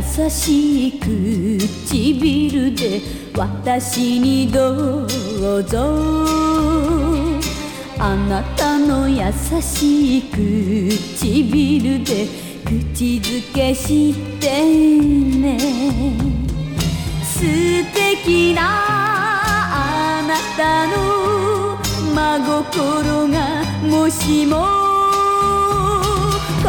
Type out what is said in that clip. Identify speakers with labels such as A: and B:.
A: しい唇で私にどうぞ。あなたの優しい唇で口づけしてね。素敵なあなたの真心がもしも